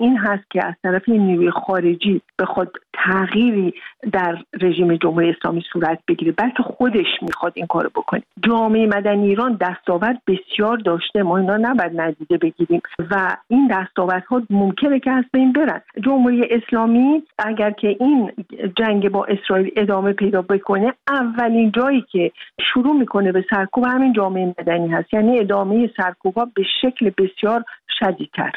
این هست که از طرف نیروی خارجی بخواد تغییری در رژیم جمهوری اسلامی صورت بگیره، بلکه خودش میخواد این کارو بکنه. جامعه مدنی ایران دستاورد بسیار داشته، ما اینا نباید ندیده بگیریم و این دستاوردها ممکنه که از بین برن. جمهوری اسلامی اگر که این جنگ با اسرائیل ادامه پیدا بکنه، اولین جایی که شروع میکنه به سرکوب همین جامعه مدنی هست، یعنی ادامه سرکوب‌ها به شکل بسیار شدیدتر.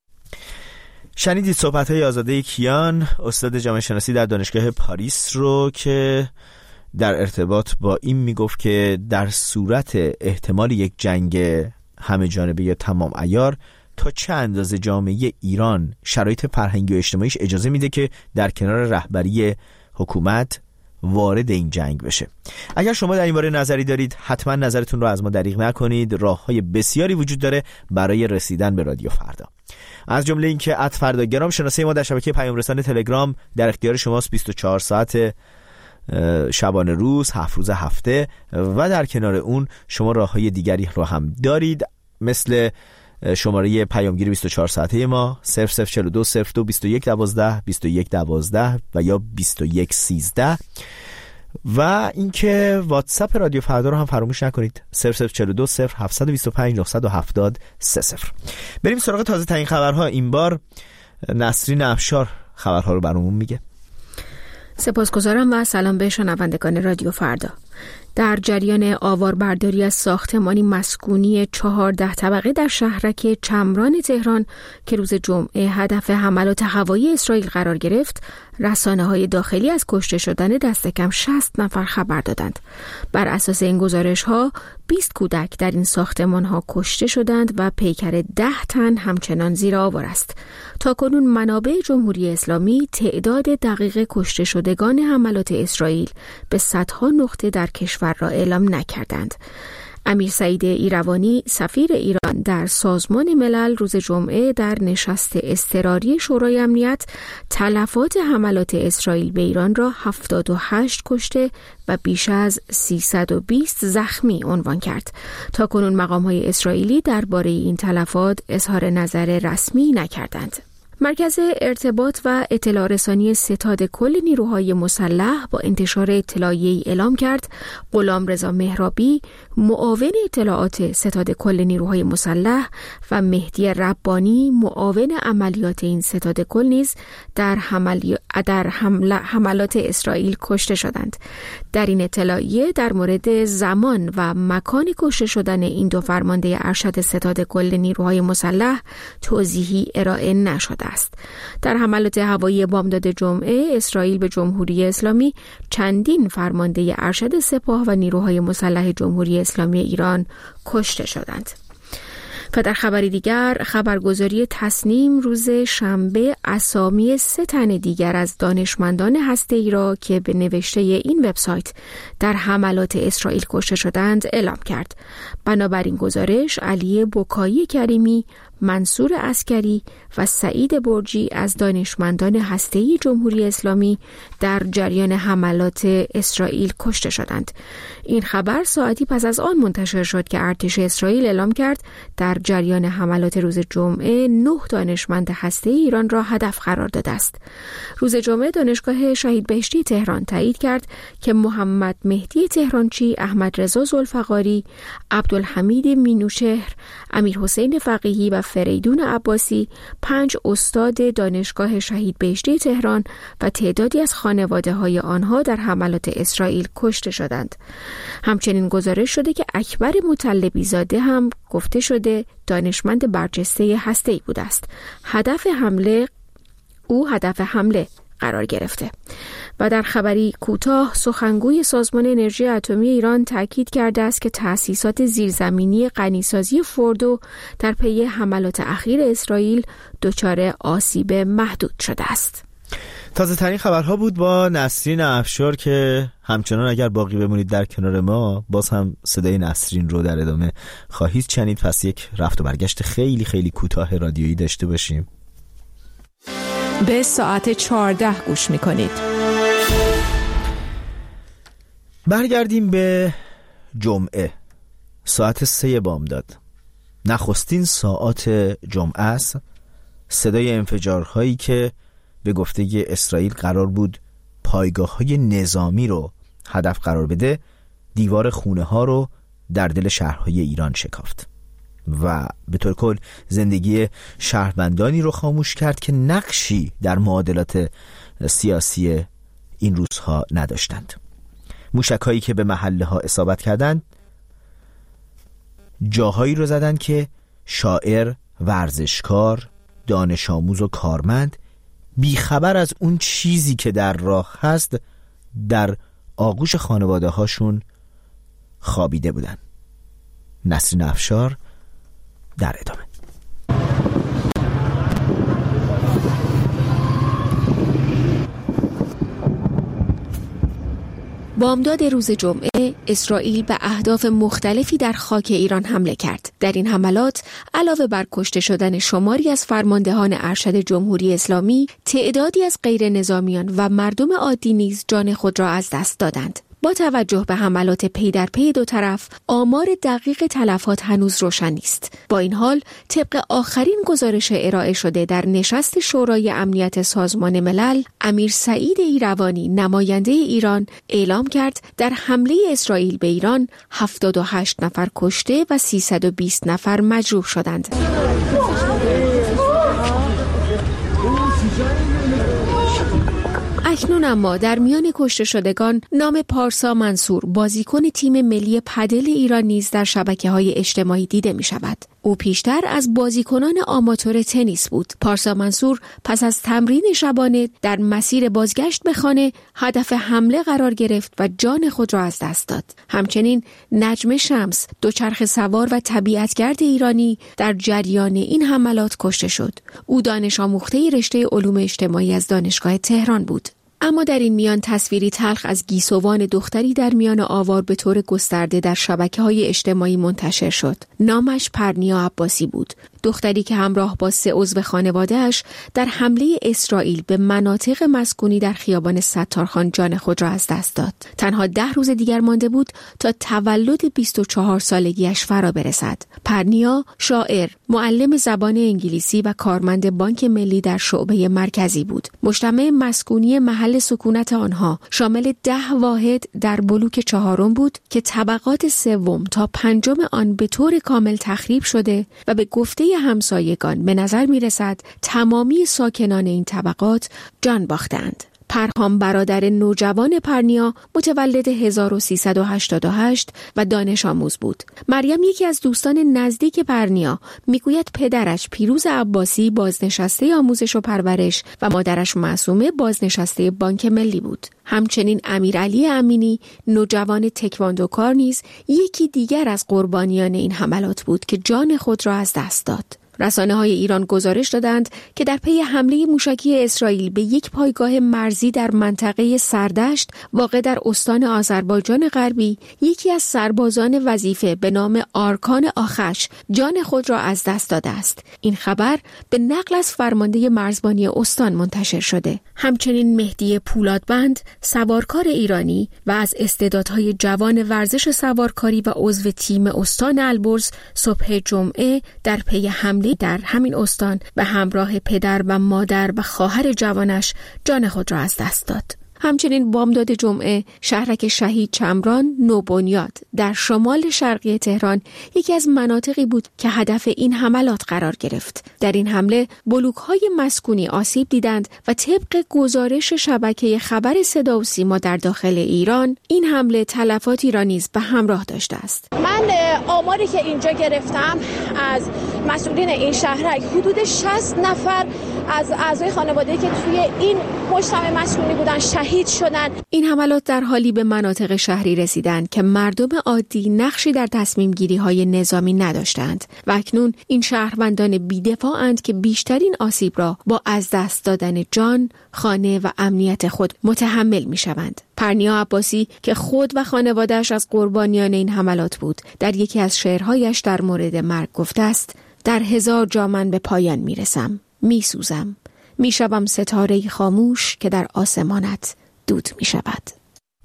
شنیدید صحبت‌های آزاده کیان، استاد جامعه شناسی در دانشگاه پاریس رو که در ارتباط با این میگفت که در صورت احتمال یک جنگ همه جانبه یا تمام عیار، تا چه اندازه جامعه ایران شرایط فرهنگی و اجتماعیش اجازه میده که در کنار رهبری حکومت وارد این جنگ بشه. اگر شما در این باره نظری دارید، حتما نظرتون رو از ما دریغ نکنید. راه‌های بسیاری وجود داره برای رسیدن به رادیو فردا، از جمله اینکه @فرداگرام شناسه ما در شبکه پیام رسان تلگرام در اختیار شماست، 24 ساعت شبانه روز، 7 روز هفته، و در کنار اون شما راه‌های دیگری رو هم دارید، مثل شماره پیامگیر 24 ساعته ما 0042 02 21 12 21 12 و یا 21 13، و اینکه واتساپ رادیو فردا رو هم فراموش نکنید 0042 0725 970 30. بریم سراغ تازه ترین خبرها. این بار نسرین افشار خبرها رو برامون میگه. سپاسگزارم و سلام به شنوندگان رادیو فردا. در جریان آواربرداری از ساختمانی مسکونی 14 طبقه در شهرک چمران تهران که روز جمعه هدف حملات هوایی اسرائیل قرار گرفت، رسانه‌های داخلی از کشته شدن دست کم 60 نفر خبر دادند. بر اساس این گزارش‌ها 20 کودک در این ساختمان‌ها کشته شدند و پیکر 10 تن همچنان زیر آوار است. تاکنون منابع جمهوری اسلامی تعداد دقیق کشته شدگان حملات اسرائیل به صدها نقطه در کشور را اعلام نکردند. امیر سعید ایروانی سفیر ایران در سازمان ملل روز جمعه در نشست اضطراری شورای امنیت تلفات حملات اسرائیل به ایران را 78 کشته و بیش از 320 زخمی عنوان کرد. تاکنون مقام‌های اسرائیلی درباره این تلفات اظهار نظر رسمی نکردند. مرکز ارتباط و اطلاع رسانی ستاد کل نیروهای مسلح با انتشار اطلاعیه‌ای اعلام کرد غلامرضا مهرابی، معاون اطلاعات ستاد کل نیروهای مسلح، و مهدی ربانی، معاون عملیات این ستاد کل نیز در حملات اسرائیل کشته شدند. در این اطلاعیه در مورد زمان و مکان کشته شدن این دو فرمانده ارشد ستاد کل نیروهای مسلح توضیحی ارائه نشده است. در حملات هوایی بامداد جمعه، اسرائیل به جمهوری اسلامی چندین فرمانده ارشد سپاه و نیروهای مسلح جمهوری اسلامی ایران کشته شدند. و در خبری دیگر، خبرگزاری تصنیم روز شنبه اسامی 3 تن دیگر از دانشمندان هسته‌ای را که به نوشته این وبسایت در حملات اسرائیل کشته شدند اعلام کرد. بنابراین گزارش علی بکایی کریمی، منصور عسکری و سعید برجی از دانشمندان هسته‌ای جمهوری اسلامی در جریان حملات اسرائیل کشته شدند. این خبر ساعتی پس از آن منتشر شد که ارتش اسرائیل اعلام کرد در جریان حملات روز جمعه 9 دانشمند هسته‌ای ایران را هدف قرار داده است. روز جمعه دانشگاه شهید بهشتی تهران تایید کرد که محمد مهدی تهرانچی، احمد رضا ذوالفقاری، عبدالحمید مینوشهر، امیر حسین فقیهی و فریدون عباسی 5 استاد دانشگاه شهید بهشتی تهران و تعدادی از خانواده‌های آنها در حملات اسرائیل کشته شدند. همچنین گزارش شده که اکبر مطلبی زاده هم گفته شده دانشمند برجسته هسته‌ای بوده است. هدف حمله قرار گرفته. و در خبری کوتاه، سخنگوی سازمان انرژی اتمی ایران تاکید کرده است که تأسیسات زیرزمینی غنیسازی فوردو در پی حملات اخیر اسرائیل دچار آسیب محدود شده است. تازه ترین خبرها بود با نسرین افشار که همچنان اگر باقی بمونید در کنار ما باز هم صدای نسرین رو در ادامه خواهید شنید. پس یک رفت و برگشت خیلی خیلی کوتاه رادیویی داشته باشیم. به ساعت 14 گوش میکنید. برگردیم به جمعه ساعت 3 بامداد. نخستین ساعات جمعه است صدای انفجارهایی که به گفته اسرائیل قرار بود پایگاه‌های نظامی رو هدف قرار بده، دیوار خونه ها رو در دل شهرهای ایران شکافت و به طور کل زندگی شهروندانی رو خاموش کرد که نقشی در معادلات سیاسی این روزها نداشتند. موشک‌هایی که به محله ها اصابت کردند جاهایی رو زدند که شاعر، ورزشکار، دانش آموز و کارمند بیخبر از اون چیزی که در راه هست در آغوش خانواده هاشون خوابیده بودن. نسرین افشار در ادامه. بامداد روز جمعه اسرائیل به اهداف مختلفی در خاک ایران حمله کرد. در این حملات علاوه بر کشته شدن شماری از فرماندهان ارشد جمهوری اسلامی، تعدادی از غیر نظامیان و مردم عادی نیز جان خود را از دست دادند. با توجه به حملات پی در پی دو طرف، آمار دقیق تلفات هنوز روشن نیست. با این حال، طبق آخرین گزارش ارائه شده در نشست شورای امنیت سازمان ملل، امیر سعید ایروانی نماینده ایران اعلام کرد در حمله اسرائیل به ایران 78 نفر کشته و 320 نفر مجروح شدند. اکنون اما در میان کشته شدگان نام پارسا منصور، بازیکن تیم ملی پدل ایران نیز در شبکه‌های اجتماعی دیده می شود. او پیشتر از بازیکنان آماتور تنیس بود. پارسا منصور پس از تمرین شبانه در مسیر بازگشت به خانه هدف حمله قرار گرفت و جان خود را از دست داد. همچنین نجم شمس، دوچرخه سوار و طبیعتگرد ایرانی، در جریان این حملات کشته شد. او دانش آموخته رشته علوم اجتماعی از دانشگاه تهران بود. اما در این میان تصویری تلخ از گیسوان دختری در میان آوار به طور گسترده در شبکه‌های اجتماعی منتشر شد. نامش پرنیا عباسی بود. دختری که همراه با 3 عضو خانواده‌اش در حمله اسرائیل به مناطق مسکونی در خیابان ستارخان جان خود را از دست داد. تنها 10 روز دیگر مانده بود تا تولد 24 سالگیش فرا برسد. پرنیا شاعر، معلم زبان انگلیسی و کارمند بانک ملی در شعبه مرکزی بود. مجتمع مسکونی محل سکونت آنها شامل 10 واحد در بلوک 4 بود که طبقات 3 تا 5 آن به طور کامل تخریب شده و به گفته همسایگان به نظر می رسد تمامی ساکنان این طبقات جان باختند. پرهام برادر نوجوان پرنیا متولد 1388 و دانش آموز بود. مریم یکی از دوستان نزدیک پرنیا میگوید پدرش پیروز عباسی بازنشسته آموزش و پرورش و مادرش معصومه بازنشسته بانک ملی بود. همچنین امیرعلی امینی نوجوان تکواندوکار نیز یکی دیگر از قربانیان این حملات بود که جان خود را از دست داد. رسانه‌های ایران گزارش دادند که در پی حمله موشکی اسرائیل به یک پایگاه مرزی در منطقه سردشت واقع در استان آذربایجان غربی، یکی از سربازان وظیفه به نام آرکان آخش جان خود را از دست داده است. این خبر به نقل از فرمانده مرزبانی استان منتشر شده. همچنین مهدی پولادبند، سوارکار ایرانی و از استعدادهای جوان ورزش سوارکاری و عضو تیم استان البرز، صبح جمعه در پی حمله در همین استان به همراه پدر و مادر و خواهر جوانش جان خود را از دست داد. همچنین بامداد جمعه شهرک شهید چمران نوبنیاد در شمال شرقی تهران یکی از مناطقی بود که هدف این حملات قرار گرفت. در این حمله بلوک‌های مسکونی آسیب دیدند و طبق گزارش شبکه خبر صدا و سیما در داخل ایران، این حمله تلفاتی را نیز به همراه داشته است. من آماری که اینجا گرفتم از مسئولین این شهرک حدود 60 نفر از اعضای خانواده‌ای که توی این مجتمع مسکونی بودن شهید شدن. این حملات در حالی به مناطق شهری رسیدند که مردم عادی نقشی در تصمیم گیری های نظامی نداشتند و اکنون این شهروندان بی‌دفاعند که بیشترین آسیب را با از دست دادن جان، خانه و امنیت خود متحمل می شوند. پرنیا عباسی که خود و خانواده‌اش از قربانیان این حملات بود، در یکی از شعرهایش در مورد مرگ گفته است: در 1000 جا من به پایان می رسم، می سوزم، می شوم ستاره خاموش که در آسمانت دود می شود.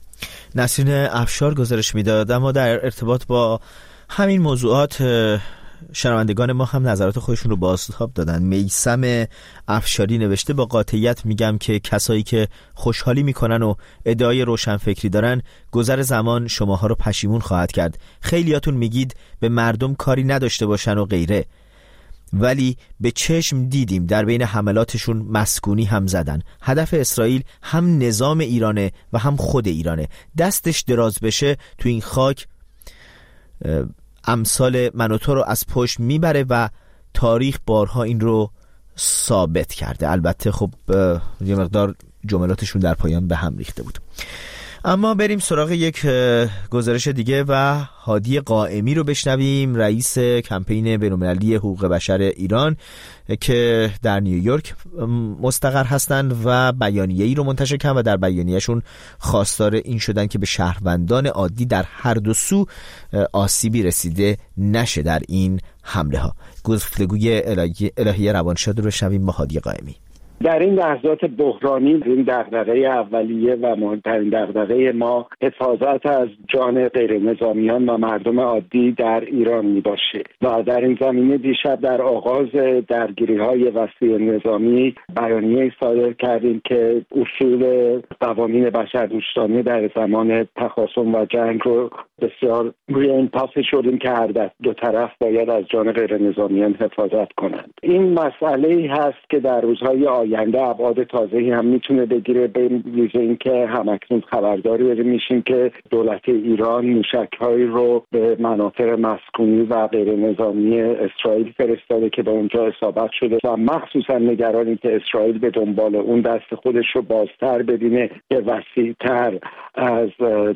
نسرین افشار گزارش می داد. اما در ارتباط با همین موضوعات شنوندگان ما هم نظرات خودشون رو بازتاب دادن. میثم افشاری نوشته با قاطعیت میگم که کسایی که خوشحالی میکنن و ادعای روشنفکری دارن گذر زمان شماها رو پشیمون خواهد کرد. خیلیاتون میگید به مردم کاری نداشته باشن و غیره، ولی به چشم دیدیم در بین حملاتشون مسکونی هم زدن. هدف اسرائیل هم نظام ایرانه و هم خود ایرانه. دستش دراز بشه تو این خاک امثال من و تو رو از پشت میبره و تاریخ بارها این رو ثابت کرده. البته خب یه مقدار جملاتشون در پایان به هم ریخته بود. اما بریم سراغ یک گزارش دیگه و هادی قائمی رو بشنویم، رئیس کمپین بین‌المللی حقوق بشر ایران که در نیویورک مستقر هستند و بیانیه‌ای رو منتشر کردن و در بیانیه‌شون خواستار این شدن که به شهروندان عادی در هر دو سو آسیبی رسیده نشه در این حمله ها. گفتگوی الهیه روانشاد رو بشنویم با هادی قائمی. در این لحظات بحرانی این دغدغه اولیه و مهمترین دغدغه ما حفاظت از جان غیر نظامیان و مردم عادی در ایران می باشه و در این زمینه دیشب در آغاز درگیری‌های وسیع نظامی بیانیه صادر کردیم که اصول قوانین بشردوستانه در زمان تخاصم و جنگ رو بسیار روی این پاس شدیم که هر دو طرف باید از جان غیر نظامیان حفاظت کنند. این مسئله هست که در روزهای آینده ابعاد تازه‌ای هم میتونه بگیره، به ویژه اینکه همکنون خبرداری میشیم که دولت ایران موشک‌هایی رو به مناطق مسکونی و غیر نظامی اسرائیل فرستاده که به اونجا اصابت شده و مخصوصا نگرانی که اسرائیل به دنبال اون دست خودش رو بازتر ببینه که وسیع‌تر از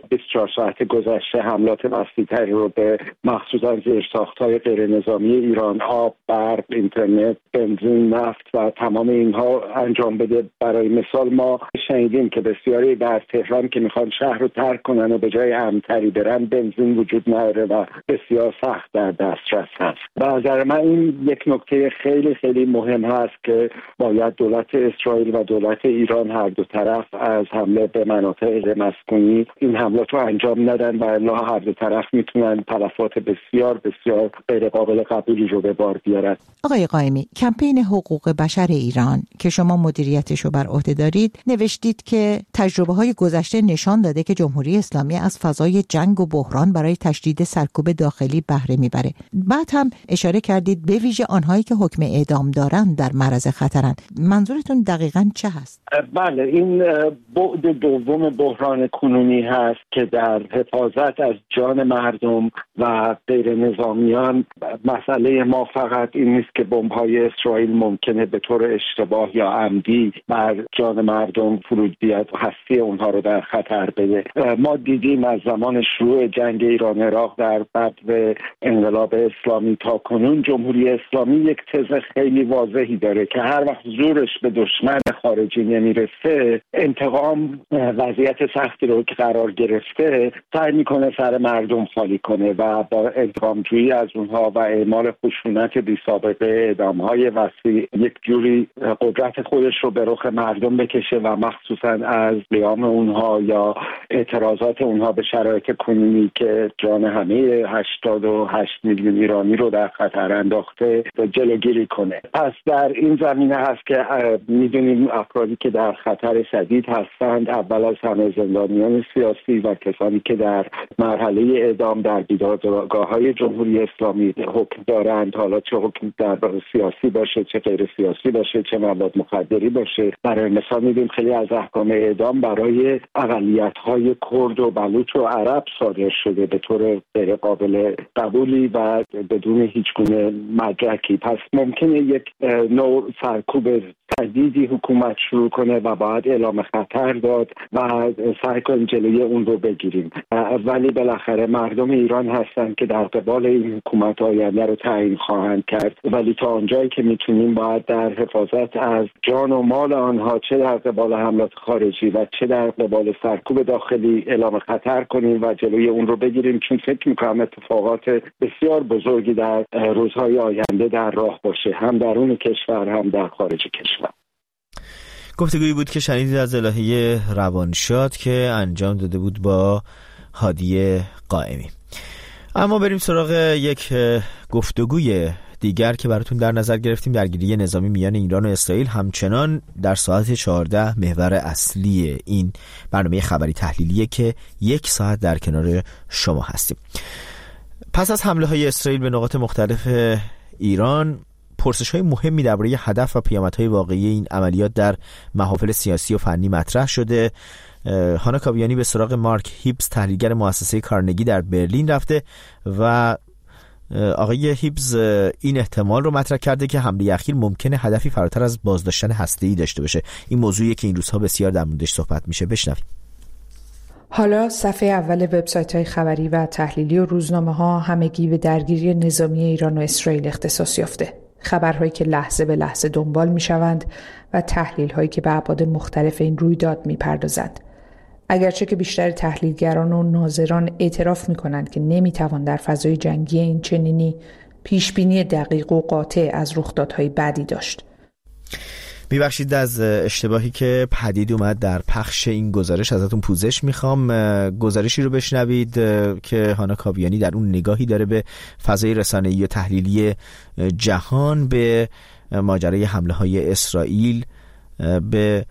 24 ساعت گذشته حملات وسیع‌تری رو به مخصوصا زیرساخت‌های غیر نظامی ایران، آب، برق، اینترنت، بنزین، نفت و تمام اینها انجام بده. برای مثال ما شنیدیم که بسیاری در تهران که میخوان شهر رو ترک کنن و به جای امن‌تری برن بنزین وجود نداره و بسیار سخت در دسترس هست. به نظر من این یک نکته خیلی خیلی مهم هست که باید دولت اسرائیل و دولت ایران هر دو طرف از حمله به مناطق مسکونی این حملات رو انجام ندن و الا هر دو طرف میتونن تلفات بسیار بسیار غیر قابل قبولی رو به بار بیارن. آقای قائمی، کمپین حقوق بشر ایران که شما مدیریتش رو بر عهده دارید نوشتید که تجربه‌های گذشته نشان داده که جمهوری اسلامی از فضای جنگ و بحران برای تشدید سرکوب داخلی بهره میبره. بعد هم اشاره کردید به ویژه آنهایی که حکم اعدام دارند در معرض خطرند. منظورتون دقیقاً چه هست؟ بله، این بعد دوم بحران کنونی هست که در حفاظت از جان مردم و غیر نظامیان مسئله ما فقط این نیست که بمب‌های اسرائیل ممکنه به طور اشتباه یا عمدی بر جان مردم فرود بیاد و هستی اونها رو در خطر بده. ما دیدیم از زمان شروع جنگ ایران عراق در بدو انقلاب اسلامی تا کنون جمهوری اسلامی یک تز خیلی واضحی داره که هر وقت زورش به دشمن خارجی نمیرسه، انتقام وضعیت سختی رو که قرار گرفته سعی میکنه سر مردم خالی کنه و با انتقام جویی از اونها و اعمال خشونت بی سابقه، اعدام‌های وسیع، یک جوری قدرت خودش رو به رخ مردم بکشه و مخصوصا از قیام اونها یا اعتراضات اونها به شرایط کنونی که جان همه 88 میلیون ایرانی رو در خطر انداخته جلوگیری کنه. پس در این زمینه هست که میدونیم افرادی که در خطر شدید هستند اول از همه زندانیان سیاسی و کسانی که در مرحله اعدام در بیدادگاه‌های جمهوری اسلامی حکم دارند، حالا چه حکم در سیاسی باشه چه غیر سیاسی باشه چه مواد مخدری باشه. برای مثال می‌بینیم خیلی از احکام اعدام برای اقلیت‌های کرد و بلوچ و عرب صادر شده به طور غیر قابل قبولی و بدون هیچ گونه مدرکی. پس ممکنه یک نوع سرکوب تهدیدی حکومت شروع کنه و باید اعلام خطر داد و سعی کنیم جلوی اون رو بگیریم. ولی بالاخره مردم ایران هستن که در قبال این حکومت آینده رو تعیین خواهند کرد، ولی تا آنجایی که میتونیم باید در حفاظت از جان و مال آنها چه در قبال حملات خارجی و چه در قبال سرکوب داخلی اعلام خطر کنیم و جلوی اون رو بگیریم، چون فکر میکنم اتفاقات بسیار بزرگی در روزهای آینده در راه باشه، هم درون کشور هم در خارج کشور. گفتگویی بود که شنیدید از الهیه روانشاد که انجام داده بود با هادی قائمی. اما بریم سراغ یک گفتگوی دیگر که براتون در نظر گرفتیم. درگیری نظامی میان ایران و اسرائیل همچنان در ساعت 14 محور اصلی این برنامه خبری تحلیلیه که 1 ساعت در کنار شما هستیم. پس از حمله های اسرائیل به نقاط مختلف ایران، پرسش های مهمی درباره هدف و پیامدهای واقعی این عملیات در محافل سیاسی و فنی مطرح شده. هانا کاویانی به سراغ مارک هیبز، تحلیلگر مؤسسه کارنگی در برلین رفته و آقای هیبز این احتمال رو مطرح کرده که حمله اخیر ممکنه هدفی فراتر از بازداشتن هسته‌ای داشته باشه. این موضوعیه که این روزها بسیار در موردش صحبت میشه. بشنویم. حالا صفحه اول وبسایت‌های خبری و تحلیلی و روزنامه‌ها همگی به درگیری نظامی ایران و اسرائیل اختصاص یافته. خبرهایی که لحظه به لحظه دنبال می‌شوند و تحلیل‌هایی که به ابعاد مختلف این رویداد می‌پردازند. اگرچه که بیشتر تحلیلگران و ناظران اعتراف می‌کنند که نمی‌توان در فضای جنگی این چنینی پیشبینی دقیق و قاطع از رخدادهای بعدی داشت. میبخشید از اشتباهی که پدید اومد در پخش این گزارش، ازتون پوزش میخوام. گزارشی رو بشنوید که هانا کاویانی در اون نگاهی داره به فضای رسانه‌ای و تحلیلی جهان، به ماجرای حمله های اسرائیل به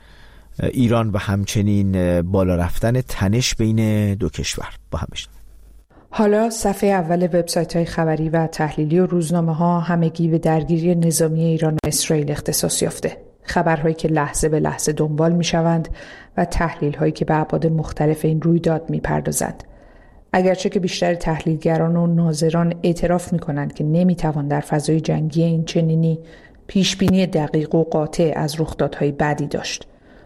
ایران و همچنین بالا رفتن تنش بین دو کشور. با هم بشنوید. حالا صفحه اول وبسایت‌های خبری و تحلیلی و روزنامه‌ها همگی به درگیری نظامی ایران و اسرائیل اختصاص یافته. خبرهایی که لحظه به لحظه دنبال می‌شوند و تحلیل‌هایی که به ابعاد مختلف این رویداد می‌پردازند. اگرچه که بیشتر تحلیلگران و ناظران اعتراف می‌کنند که نمی‌توان در فضای جنگی این چنینی پیشبینی دقیق و قاطع از رخدادهای بعدی داشت.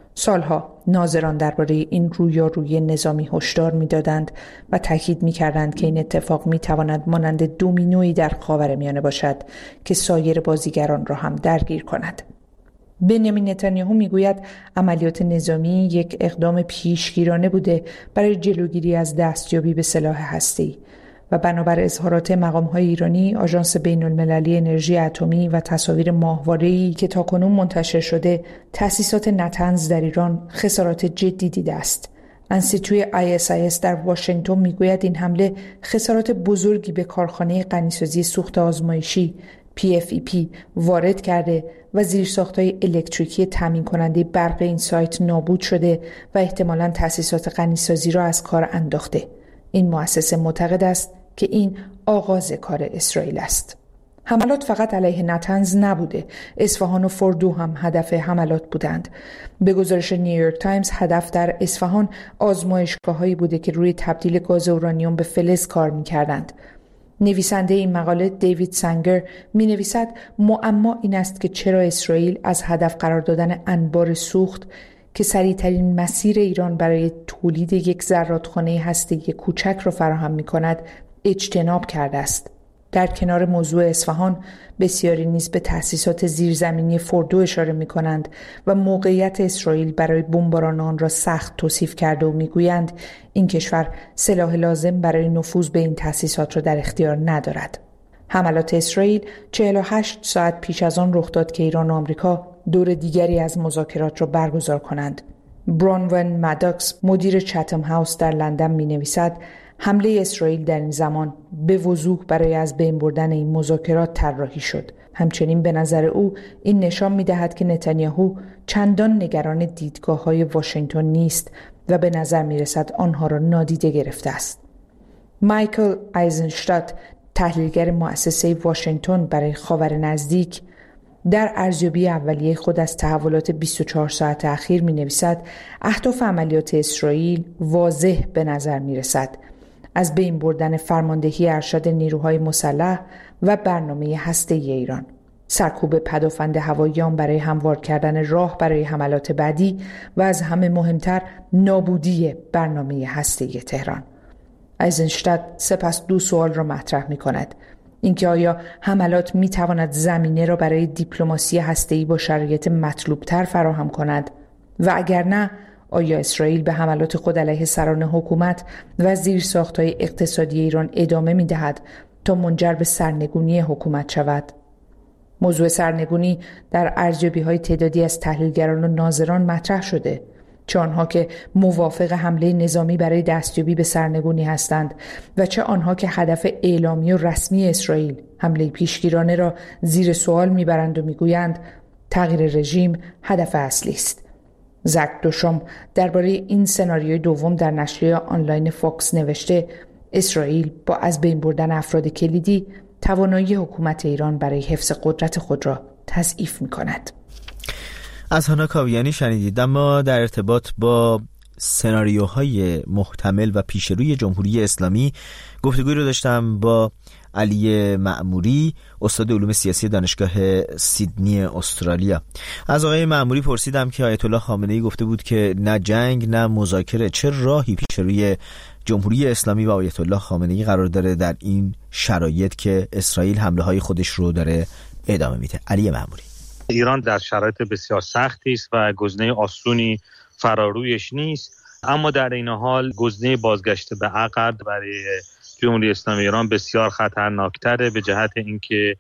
سالها ناظران درباره این رویارویی نظامی هشدار می‌دادند و تاکید می‌کردند که این اتفاق می‌تواند مانند دومینویی در خاورمیانه باشد که سایر بازیگران را هم درگیر کند. بنیامین نتانیاهو میگوید عملیات نظامی یک اقدام پیشگیرانه بوده برای جلوگیری از دستیابی به سلاح هسته‌ای و بنابر اظهارات مقام‌های ایرانی، آژانس بین‌المللی انرژی اتمی و تصاویر ماهواره‌ای که تاکنون منتشر شده، تأسیسات نتنز در ایران خسارات جدی دیده است. انستیتوی ISIS در واشنگتن میگوید این حمله خسارات بزرگی به کارخانه غنیسازی سوخت آزمایشی PFEP وارد کرده و زیرساخت‌های الکتریکی تامین کننده برق این سایت نابود شده و احتمالاً تأسیسات غنیسازی را از کار انداخته. این مؤسسه معتقد است که این آغاز کار اسرائیل است. حملات فقط علیه نتنز نبوده، اصفهان و فردو هم هدف حملات بودند. به گزارش نیویورک تایمز، هدف در اصفهان آزمایشگاه‌هایی بوده که روی تبدیل گاز اورانیوم به فلز کار می‌کردند. نویسنده این مقاله دیوید سنگر می نویسد معما این است که چرا اسرائیل از هدف قرار دادن انبار سوخت که سریعترین مسیر ایران برای تولید یک زرادخانه هسته‌ای کوچک را فراهم می کند اجتناب کرده است. در کنار موضوع اصفهان، بسیاری نیز به تأسیسات زیرزمینی فردو اشاره می کنند و موقعیت اسرائیل برای بمباران آن را سخت توصیف کرده و می گویند این کشور سلاح لازم برای نفوذ به این تأسیسات را در اختیار ندارد. حملات اسرائیل 48 ساعت پیش از آن رخ داد که ایران و آمریکا دور دیگری از مذاکرات را برگزار کنند. برانون ماداکس، مدیر چتم هاوس در لندن می نویسد حمله اسرائیل در این زمان به وضوح برای از بین بردن این مذاکرات طراحی شد. همچنین به نظر او این نشان می‌دهد که نتانیاهو چندان نگران دیدگاه‌های واشنگتن نیست و به نظر می‌رسد آنها را نادیده گرفته است. مایکل آیزنشتات، تحلیلگر مؤسسه واشنگتن برای خاور نزدیک، در ارزیابی اولیه خود از تحولات 24 ساعت اخیر می‌نویسد اهداف عملیات اسرائیل واضح به نظر می‌رسد: از بین بردن فرماندهی ارشد نیروهای مسلح و برنامه هسته‌ای ایران، سرکوب پدافند هواییان برای هموار کردن راه برای حملات بعدی و از همه مهمتر نابودی برنامه هسته‌ای تهران. آیزنشتات سپس 2 سوال را مطرح می‌کند: اینکه آیا حملات می‌تواند زمینه را برای دیپلماسی هسته‌ای با شرایط مطلوب‌تر فراهم کند و اگر نه، آیا اسرائیل به حملات خود علیه سران حکومت و زیرساخت‌های اقتصادی ایران ادامه می‌دهد تا منجر به سرنگونی حکومت شود؟ موضوع سرنگونی در ارزیابی‌های تعدادی از تحلیلگران و ناظران مطرح شده. چه آنها که موافق حمله نظامی برای دستیابی به سرنگونی هستند و چه آنها که هدف اعلامی و رسمی اسرائیل حمله پیشگیرانه را زیر سوال میبرند و میگویند تغییر رژیم هدف اصلی است. زک دوشام درباره این سناریوی دوم در نشریه آنلاین فاکس نوشته اسرائیل با از بین بردن افراد کلیدی توانایی حکومت ایران برای حفظ قدرت خود را تضعیف می‌کند. از هانا کاویانی شنیدید. اما در ارتباط با سناریوهای محتمل و پیشروی جمهوری اسلامی گفتگوی رو داشتم با علی مأموری، استاد علوم سیاسی دانشگاه سیدنی استرالیا. از آقای مأموری پرسیدم که آیت الله خامنه‌ای گفته بود که نه جنگ نه مذاکره، چه راهی پیش روی جمهوری اسلامی و آیت الله خامنه‌ای قرار داره در این شرایط که اسرائیل حمله‌های خودش رو داره ادامه میده؟ علی مأموری: ایران در شرایط بسیار سختی است و گزینه آسونی فرارویش نیست، اما در این حال گزینه بازگشت به عقب برای جمهوری اسلامی ایران بسیار خطرناکتره، به جهت اینکه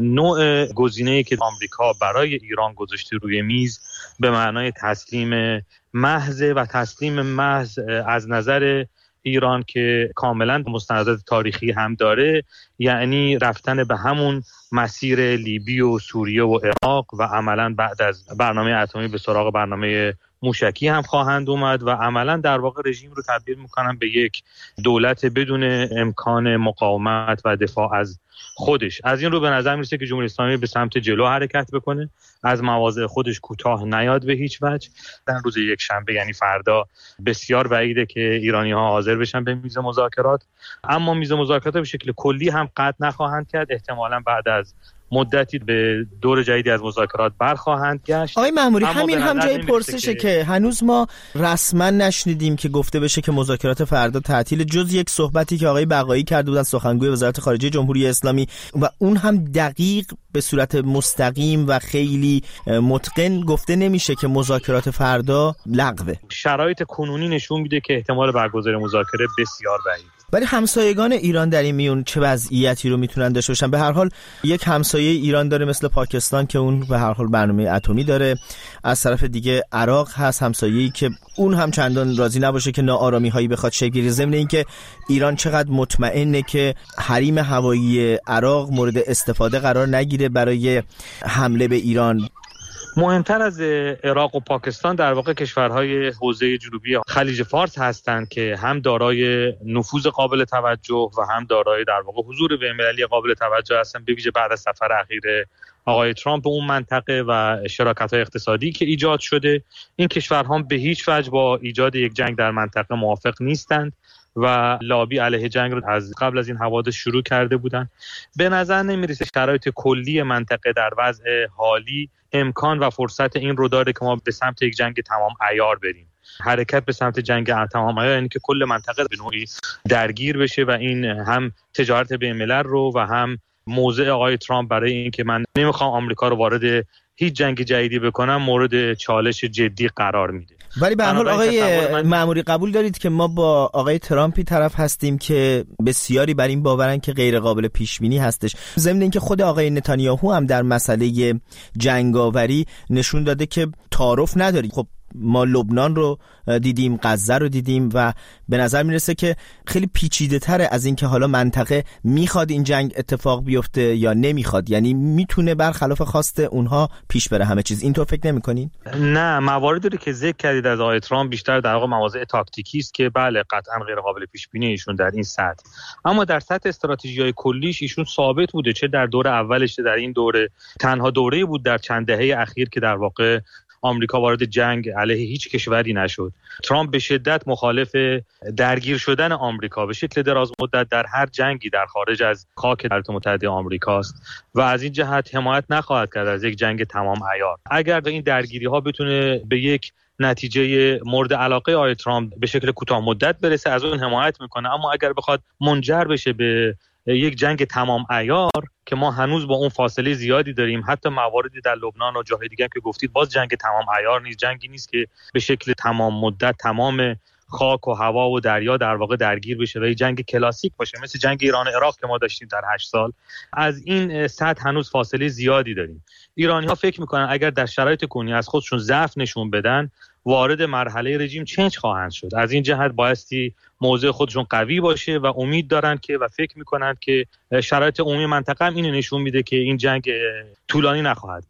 نوع گزینه‌ای که آمریکا برای ایران گذاشته روی میز به معنای تسلیم محض و تسلیم محض از نظر ایران که کاملا مستندات تاریخی هم داره، یعنی رفتن به همون مسیر لیبی و سوریه و عراق و عملا بعد از برنامه اتمی به سراغ برنامه موشکی هم خواهند اومد و عملا در واقع رژیم رو تبدیل میکنن به یک دولت بدون امکان مقاومت و دفاع از خودش. از این رو به نظر میرسه که جمهوری اسلامی به سمت جلو حرکت بکنه، از مواضع خودش کوتاه نیاد به هیچ وجه. در روز یک شنبه یعنی فردا بسیار بعیده که ایرانی‌ها حاضر بشن به میز مذاکرات، اما میز مذاکرات به شکل کلی هم قطع نخواهند کرد، احتمالاً بعد از مدتی به دور جدیدی از مذاکرات برخواهند گشت. آقای مأموری، همین هم جای پرسشه که هنوز ما رسما نشنیدیم که گفته بشه که مذاکرات فردا تعطیل، جز یک صحبتی که آقای بقایی کرده بودن، سخنگوی وزارت خارجه جمهوری اسلامی، و اون هم دقیق به صورت مستقیم و خیلی متقن گفته نمیشه که مذاکرات فردا لغوه. شرایط کنونی نشون میده که احتمال برگزاری مذاکره بسیار بعید. ولی همسایگان ایران در این میون چه وضعیتی رو میتونن داشته باشن؟ به هر حال یک همسایه ایران داره مثل پاکستان که اون به هر حال برنامه اتمی داره، از طرف دیگه عراق هست، همسایه‌ای که اون هم چندان راضی نباشه که ناآرامی هایی بخواد شکل بگیره، ضمن اینکه ایران چقدر مطمئنه که حریم هوایی عراق مورد استفاده قرار نگیره برای حمله به ایران. مهمتر از عراق و پاکستان در واقع کشورهای حوزه جنوبی خلیج فارس هستند که هم دارای نفوذ قابل توجه و هم دارای در واقع حضور بین‌المللی قابل توجه هستند، به ویژه بعد از سفر اخیر آقای ترامپ به اون منطقه و شراکت‌های اقتصادی که ایجاد شده. این کشورها به هیچ وجه با ایجاد یک جنگ در منطقه موافق نیستند و لابی علیه جنگ رو از قبل از این حوادث شروع کرده بودند. به نظر نمی‌رسه شرایط کلی منطقه در وضع حالی امکان و فرصت این رو داره که ما به سمت یک جنگ تمام عیار بریم. حرکت به سمت جنگ تمام عیار یعنی که کل منطقه به نوعی درگیر بشه و این هم تجارت بین‌الملل رو و هم موضع آقای ترامپ برای این که من نمیخوام آمریکا رو وارد هیچ جنگ جدیدی بکنم مورد چالش جدی قرار میده. ولی به هر حال آقای مأموری قبول دارید که ما با آقای ترامپی طرف هستیم که بسیاری بر این باورن که غیر قابل پیش بینی هستش، ضمن اینکه خود آقای نتانیاهو هم در مسئله جنگاوری نشون داده که تعارف نداری. خب ما لبنان رو دیدیم، غزه رو دیدیم و به نظر میرسه که خیلی پیچیده تره از این که حالا منطقه میخواد این جنگ اتفاق بیفته یا نمیخواد، یعنی میتونه برخلاف خواست اونها پیش بره همه چیز. اینطور فکر نمی‌کنین؟ نه، مواردی رو که ذکر کردید از آقای ترامپ بیشتر در واقع مواضع تاکتیکی است که بله قطعا غیر قابل پیش بینی ایشون در این سطح، اما در سطح استراتژی‌های کلیش ایشون ثابت بوده، چه در دور اولش در این دوره. تنها دوره‌ای بود در چند دهه اخیر که در واقع آمریکا وارد جنگ علیه هیچ کشوری نشد. ترامپ به شدت مخالف درگیر شدن آمریکا به شکل دراز مدت در هر جنگی در خارج از خاک ایالات متحده آمریکاست و از این جهت حمایت نخواهد کرد از یک جنگ تمام عیار. اگر این درگیری ها بتونه به یک نتیجه مورد علاقه آقای ترامپ به شکل کوتاه مدت برسه، از اون حمایت میکنه، اما اگر بخواد منجر بشه به یک جنگ تمام عیار که ما هنوز با اون فاصله زیادی داریم، حتی مواردی در لبنان و جاهای دیگه که گفتید باز جنگ تمام عیار نیست، جنگی نیست که به شکل تمام مدت تمام خاک و هوا و دریا در واقع درگیر بشه و یک جنگ کلاسیک باشه مثل جنگ ایران عراق که ما داشتیم در 8 سال. از این سطح هنوز فاصله زیادی داریم. ایرانی ها فکر میکنن اگر در شرایط کنونی از خودشون ضعف نشون بدن وارد مرحله رژیم چنج خواهند شد. از این جهت بایستی موضع خودشون قوی باشه و امید دارن که و فکر میکنند که شرایط عمومی منطقه هم اینو نشون میده که این جنگ طولانی نخواهد.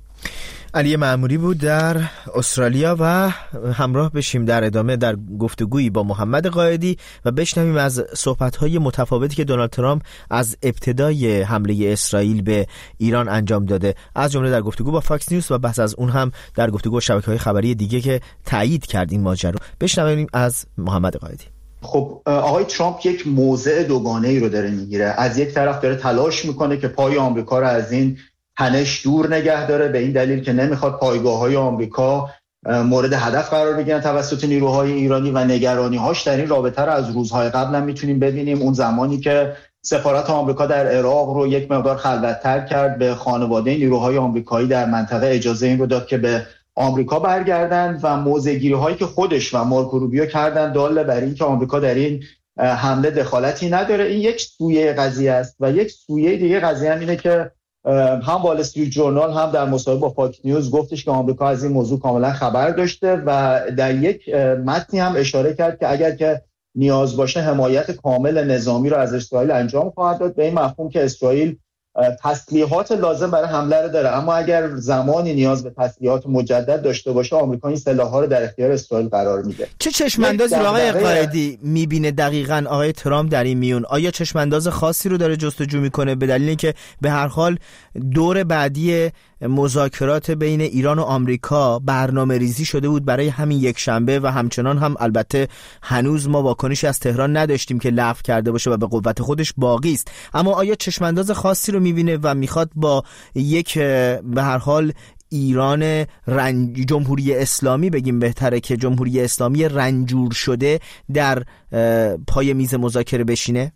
علی معموری بود در استرالیا و همراه بشیم در ادامه در گفتگویی با محمد قائدی و بشنویم از صحبت‌های متفاوتی که دونالد ترامپ از ابتدای حمله اسرائیل به ایران انجام داده، از جمله در گفتگو با فاکس نیوز و بحث از اون هم در گفتگو با شبکه‌های خبری دیگه که تایید کرد این ماجرا. بشنویم از محمد قائدی. خب آقای ترامپ یک موضع دوگانه‌ای رو داره میگیره. از یک طرف داره تلاش میکنه که پای آمریکا رو از این تنش دور نگه داره، به این دلیل که نمیخواد پایگاه‌های آمریکا مورد هدف قرار بگیرن توسط نیروهای ایرانی و نگرانی‌هاش در این رابطه رو از روزهای قبل هم میتونیم ببینیم. اون زمانی که سفارت آمریکا در عراق رو یک مقدار خلوت‌تر کرد، به خانواده نیروهای آمریکایی در منطقه اجازه این رو داد که به آمریکا برگردند و موضع‌گیری‌هایی که خودش و مارکو روبیو کردن دال بر این که آمریکا در این حمله دخالتی نداره. این یک سویه قضیه است و یک سویه دیگه قضیه هم اینه که هم وال استریت جورنال هم در مصاحبه با فاکس نیوز گفتش که آمریکا از این موضوع کاملا خبر داشته و در یک متنی هم اشاره کرد که اگر که نیاز باشه حمایت کامل نظامی رو از اسرائیل انجام خواهد داد، به این مفهوم که اسرائیل تسلیحات لازم برای حمله رو داره، اما اگر زمانی نیاز به تسلیحات مجدد داشته باشه آمریکا این سلاح‌ها رو در اختیار اسرائیل قرار میده. چه چشم‌اندازی رو آقای قائدی میبینه دقیقاً آقای ترامپ در این میون؟ آیا چشم‌انداز خاصی رو داره جستجو میکنه به دلیل اینکه به هر حال دور بعدی مذاکرات بین ایران و آمریکا برنامه ریزی شده بود برای همین یک شنبه و همچنان هم البته هنوز ما واکنشی از تهران نداشتیم که لغو کرده باشه و به قوت خودش باقی است، اما آیا چشم‌انداز خاصی رو میبینه و میخواد با یک به هر حال ایران جمهوری اسلامی، بگیم بهتره که جمهوری اسلامی رنجور شده، در پای میز مذاکره بشینه؟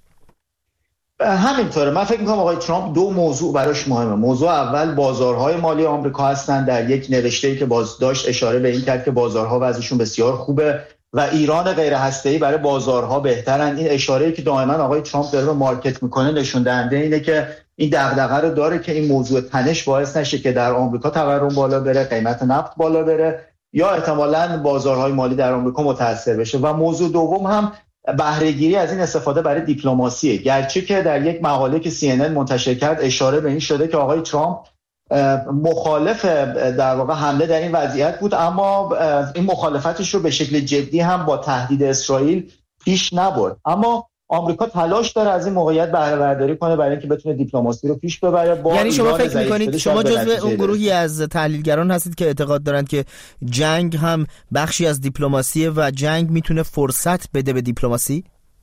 همینطوره. من فکر میکنم آقای ترامپ دو موضوع براش مهمه. موضوع اول بازارهای مالی آمریکا هستن. در یک نوشته‌ای که باز داشت اشاره به این کرد که بازارها وضعشون بسیار خوبه و ایران غیر هسته‌ای برای بازارها بهترن. این اشاره‌ای که دائما آقای ترامپ داره به مارکت میکنه نشون دهنده اینه که این دغدغه رو داره که این موضوع تنش باعث نشه که در آمریکا تورم بالا بره، قیمت نفت بالا بره یا احتمالاً بازارهای مالی در آمریکا متاثر بشه. و موضوع دوم هم بهره‌گیری از این استفاده برای دیپلماسیه. گرچه که در یک مقاله که CNN منتشر کرد اشاره به این شده که آقای ترامپ مخالف در واقع حمله در این وضعیت بود، اما این مخالفتش رو به شکل جدی هم با تهدید اسرائیل پیش نبرد. اما آمریکا تلاش داره از این موقعیت بهره برداری کنه برای اینکه بتونه دیپلماسی رو پیش ببره. یعنی شما فکر می‌کنید، شما جزو اون گروهی از تحلیلگران هستید که اعتقاد دارند که جنگ هم بخشی از دیپلماسیه و جنگ میتونه فرصت بده به دیپلماسی؟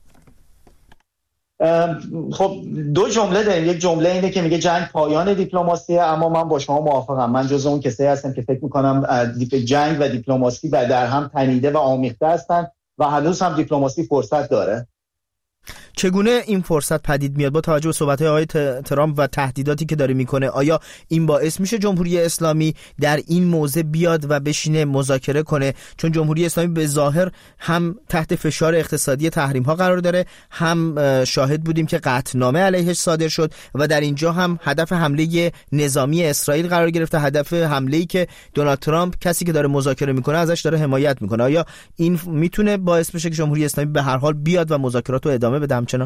خب دو جمله داریم. یک جمله اینه که میگه جنگ پایان دیپلماسیه، اما من با شما موافقم. من جزو اون کسایی هستم که فکر میکنم جنگ و دیپلماسی در هم تنیده و آمیخته هستن و هنوز هم دیپلماسی فرصت داره. چگونه این فرصت پدید میاد با توجه به صحبت‌های آقای ترامپ و تهدیداتی که داره میکنه؟ آیا این باعث میشه جمهوری اسلامی در این موضع بیاد و بشینه مذاکره کنه؟ چون جمهوری اسلامی به ظاهر هم تحت فشار اقتصادی تحریم ها قرار داره، هم شاهد بودیم که قطعنامه علیهش صادر شد و در اینجا هم هدف حمله نظامی اسرائیل قرار گرفته، هدف حمله‌ای که دونالد ترامپ کسی که داره مذاکره میکنه ازش داره حمایت میکنه. آیا این میتونه باعث بشه که جمهوری اسلامی به هر حال بیاد و مذاکرات رو ادامه بده همچنان؟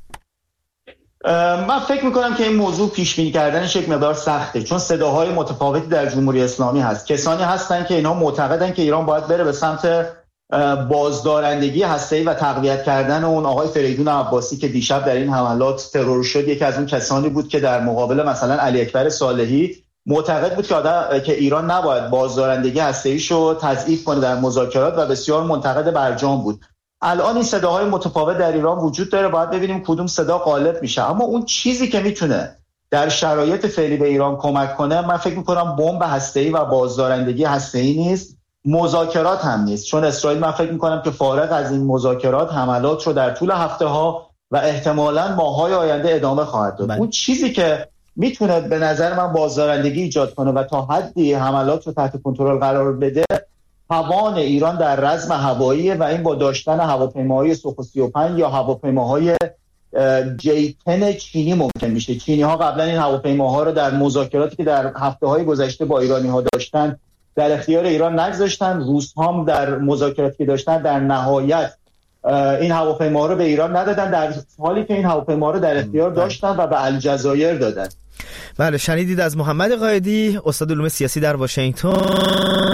من فکر میکنم که این موضوع پیش بینی کردنش یک مقدار سخته، چون صداهای متفاوتی در جمهوری اسلامی هست. کسانی هستن که اینها معتقدن که ایران باید بره به سمت بازدارندگی هسته‌ای و تقویت کردن اون. آقای فریدون عباسی که دیشب در این حملات ترور شد یکی از اون کسانی بود که در مقابل مثلا علی اکبر صالحی معتقد بود که ایران نباید بازدارندگی هسته‌ایشو تضعیف کنه در مذاکرات و بسیار منتقد برجام بود. الان این صداهای متفاوت در ایران وجود داره، باید ببینیم کدوم صدا غالب میشه. اما اون چیزی که میتونه در شرایط فعلی به ایران کمک کنه، من فکر میکنم بمب هسته‌ای و بازدارندگی هسته‌ای نیست، مذاکرات هم نیست. چون اسرائیل من فکر میکنم که فارغ از این مذاکرات حملات رو در طول هفته‌ها و احتمالاً ماه‌های آینده ادامه خواهد داد. اون چیزی که میتونه به نظر من بازدارندگی ایجاد کنه و تا حدی حملات رو تحت کنترل قرار بده، توان ایران در رزم هوایی و این با داشتن هواپیماهای سوخو 35 یا هواپیماهای J-10 چینی ممکن میشه. چینی ها قبلا این هواپیماها رو در مذاکراتی که در هفته‌های گذشته با ایرانی ها داشتن در اختیار ایران نگذاشتن. روس‌ها هم در مذاکراتی که داشتن در نهایت این هواپیما رو به ایران ندادن، در حالی که این هواپیما رو در اختیار داشتن و به الجزایر دادن. بله، شنیدید از محمد قائدی، استاد علوم سیاسی در واشنگتن.